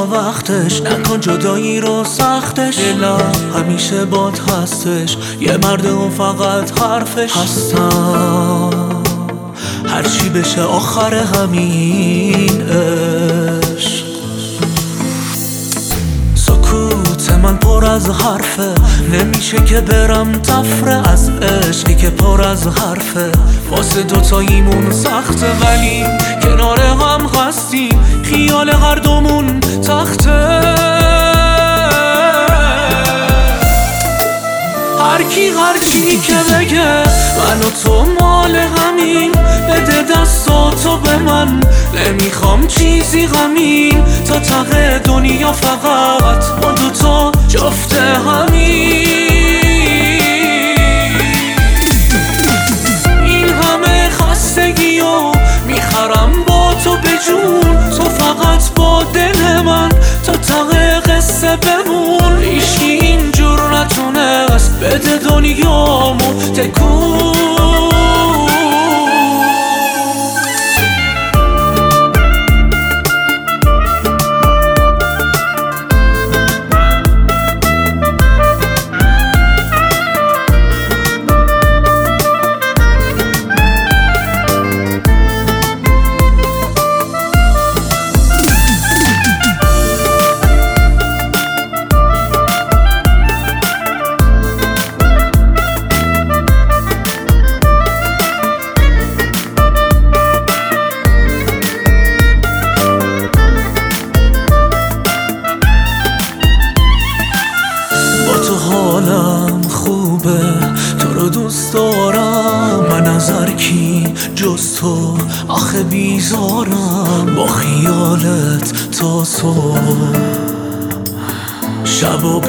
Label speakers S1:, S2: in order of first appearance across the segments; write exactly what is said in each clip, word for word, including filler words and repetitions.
S1: تا وقتش، نکن جدایی رو سختش. دلم همیشه باد هستش، یه مرد اون فقط حرفش هستم. هرچی بشه آخر همین عشق. سکوت من پر از حرفه، نمیشه که برم تفره از عشقی که پر از حرفه. واسه دوتاییمون سخته ولی کنار هم هستیم، خیال هر دومون تخته. هر کی هر چی که بگه من و تو مال همین، بده دستاتو به من، نمیخوام چیزی غمین. تا ته دنیا فقط ما دوتا جفت همین. این همه خستگیو میخرم با تو به جون، تو فقط با دل من تا ته قصه بمون. هیچکی اینجور نتونست بده دنیامو تکون. حالم خوبه، تو رو دوست دارم، من از هر کی جز تو آخه بیزارم. با خیالت تا صبح شب و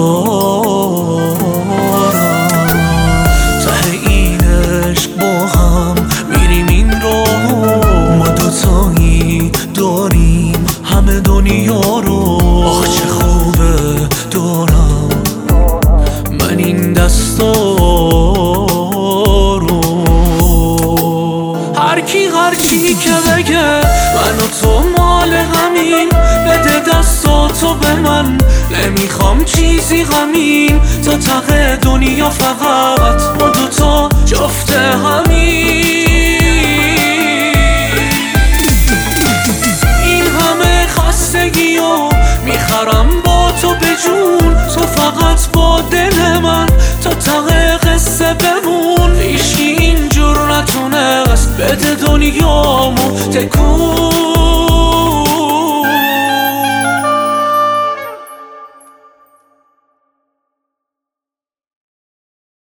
S1: بیدارم. ته این عشق با هم میریم این راه، ما دوتایی داریم همه دنیا رو. آخ چه خوبه دارم من این دستا رو. هر کی هر چی که بگه من و تو مال همین، بده دستاتو به من، نمیخوام چیزی غمین. تا ته دنیا فقط